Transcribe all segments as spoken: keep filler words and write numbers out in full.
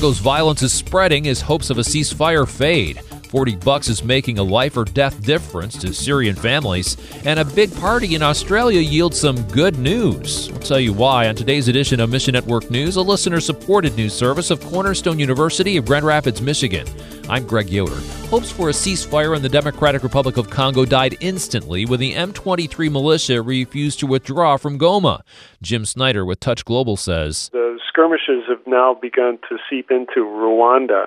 Congo's violence is spreading as hopes of a ceasefire fade. forty bucks is making a life or death difference to Syrian families, and a big party in Australia yields some good news. We'll tell you why on today's edition of Mission Network News, a listener-supported news service of Cornerstone University of Grand Rapids, Michigan. I'm Greg Yoder. Hopes for a ceasefire in the Democratic Republic of Congo died instantly when the M twenty-three militia refused to withdraw from Goma. Jim Snyder with Touch Global says, the skirmishes have now begun to seep into Rwanda,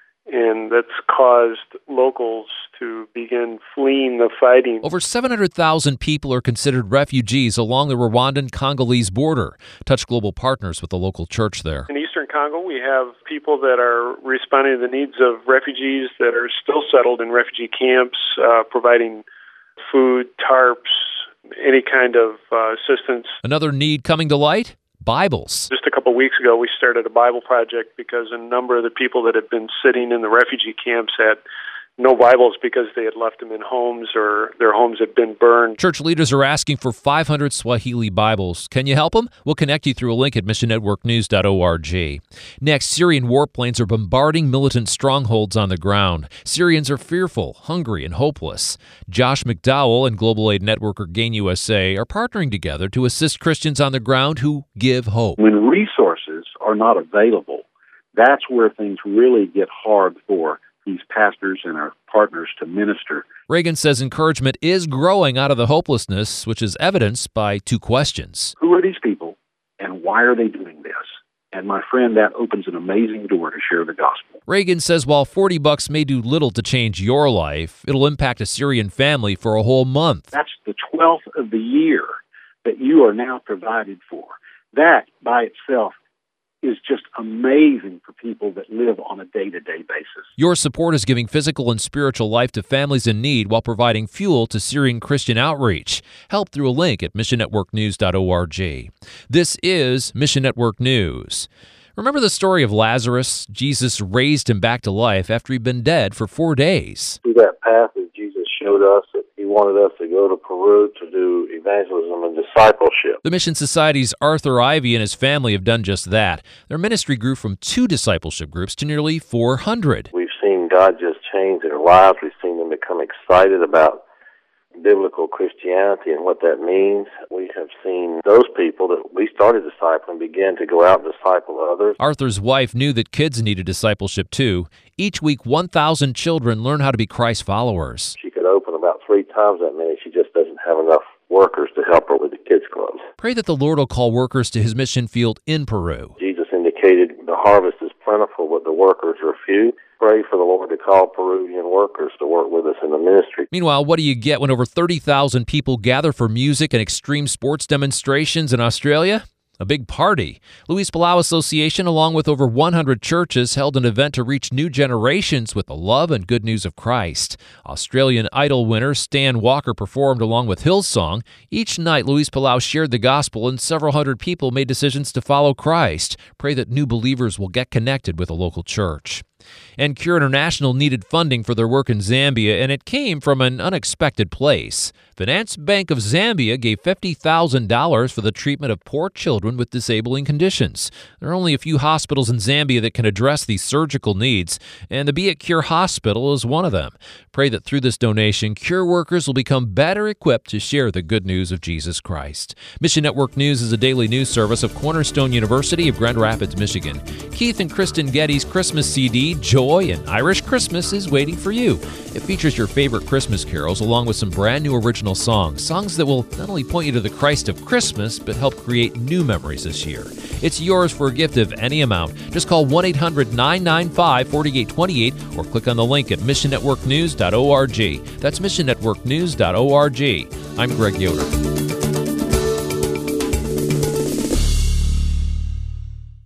and that's caused locals to begin fleeing the fighting. Over seven hundred thousand people are considered refugees along the Rwandan-Congolese border. Touch Global partners with the local church there. In eastern Congo, we have people that are responding to the needs of refugees that are still settled in refugee camps, uh, providing food, tarps, any kind of uh, assistance. Another need coming to light? Bibles. Just a couple of weeks ago, we started a Bible project because a number of the people that had been sitting in the refugee camps had no Bibles because they had left them in homes or their homes had been burned. Church leaders are asking for five hundred Swahili Bibles. Can you help them? We'll connect you through a link at mission network news dot org. Next, Syrian warplanes are bombarding militant strongholds on the ground. Syrians are fearful, hungry, and hopeless. Josh McDowell and Global Aid Networker Gain U S A are partnering together to assist Christians on the ground who give hope. When resources are not available, that's where things really get hard for these pastors and our partners to minister. Reagan says encouragement is growing out of the hopelessness, which is evidenced by two questions. Who are these people, and why are they doing this? And my friend, that opens an amazing door to share the gospel. Reagan says while forty bucks may do little to change your life, it'll impact a Syrian family for a whole month. That's the twelfth of the year that you are now provided for. That by itself is just amazing for people that live on a day-to-day basis. Your support is giving physical and spiritual life to families in need while providing fuel to Syrian Christian outreach. Help through a link at mission network news dot org. This is Mission Network News. Remember the story of Lazarus? Jesus raised him back to life after he'd been dead for four days. Through that path that Jesus showed us, that he wanted us to go to Peru to do evangelism and discipleship. The Mission Society's Arthur Ivy and his family have done just that. Their ministry grew from two discipleship groups to nearly four hundred. We've seen God just change their lives. We've seen them become excited about biblical Christianity and what that means. We have seen those people that we started discipling begin to go out and disciple others. Arthur's wife knew that kids needed discipleship too. Each week, one thousand children learn how to be Christ followers. She could open about three times that many. She just doesn't have enough workers to help her with the kids' clubs. Pray that the Lord will call workers to his mission field in Peru. Jesus indicated the harvest is plentiful, but the workers are few. Pray for the Lord to call Peruvian workers to work with us in the ministry. Meanwhile, what do you get when over thirty thousand people gather for music and extreme sports demonstrations in Australia? A big party. Luis Palau Association, along with over one hundred churches, held an event to reach new generations with the love and good news of Christ. Australian Idol winner Stan Walker performed along with Hillsong. Each night, Luis Palau shared the gospel, and several hundred people made decisions to follow Christ. Pray that new believers will get connected with a local church. And Cure International needed funding for their work in Zambia, and it came from an unexpected place. Finance Bank of Zambia gave fifty thousand dollars for the treatment of poor children with disabling conditions. There are only a few hospitals in Zambia that can address these surgical needs, and the Be It Cure Hospital is one of them. Pray that through this donation, Cure workers will become better equipped to share the good news of Jesus Christ. Mission Network News is a daily news service of Cornerstone University of Grand Rapids, Michigan. Keith and Kristen Getty's Christmas C D, Joy and Irish Christmas, is waiting for you. It features your favorite Christmas carols along with some brand new original songs, songs that will not only point you to the Christ of Christmas, but help create new memories this year. It's yours for a gift of any amount. Just call one eight hundred nine nine five four eight two eight or click on the link at mission network news dot org. That's mission network news dot org. I'm Greg Yoder.